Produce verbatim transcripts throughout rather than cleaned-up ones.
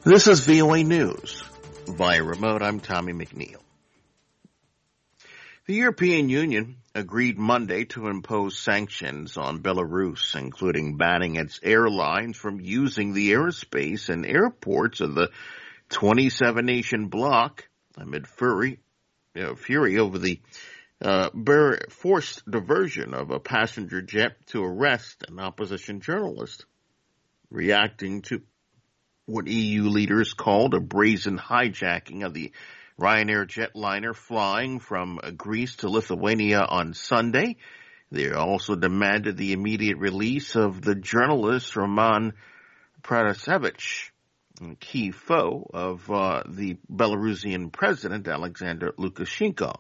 This is V O A News. Via remote, I'm Tommy McNeil. The European Union agreed Monday to impose sanctions on Belarus, including banning its airlines from using the airspace and airports of the twenty-seven nation bloc amid fury, you know, fury over the uh, forced diversion of a passenger jet to arrest an opposition journalist. Reacting to what E U leaders called a brazen hijacking of the Ryanair jetliner flying from Greece to Lithuania on Sunday, they also demanded the immediate release of the journalist Roman Protasevich, a key foe of uh, the Belarusian president Alexander Lukashenko.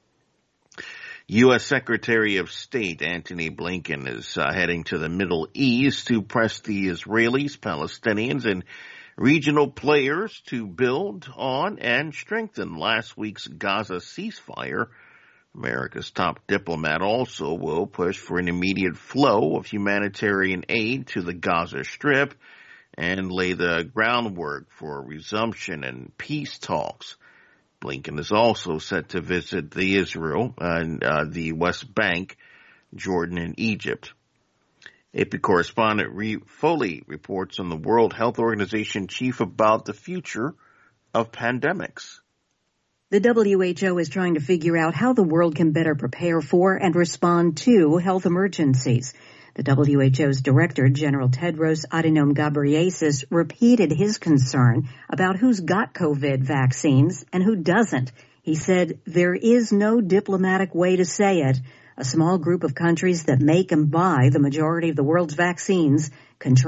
U S. Secretary of State Antony Blinken is uh, heading to the Middle East to press the Israelis, Palestinians, and regional players to build on and strengthen last week's Gaza ceasefire. America's top diplomat also will push for an immediate flow of humanitarian aid to the Gaza Strip and lay the groundwork for a resumption in peace talks. Blinken is also set to visit the Israel and uh, the West Bank, Jordan, and Egypt. A P correspondent Reeve Foley reports on the World Health Organization chief about the future of pandemics. The W H O is trying to figure out how the world can better prepare for and respond to health emergencies. The W H O's Director General Tedros Adhanom Ghebreyesus repeated his concern about who's got COVID vaccines and who doesn't. He said there is no diplomatic way to say it. A small group of countries that make and buy the majority of the world's vaccines control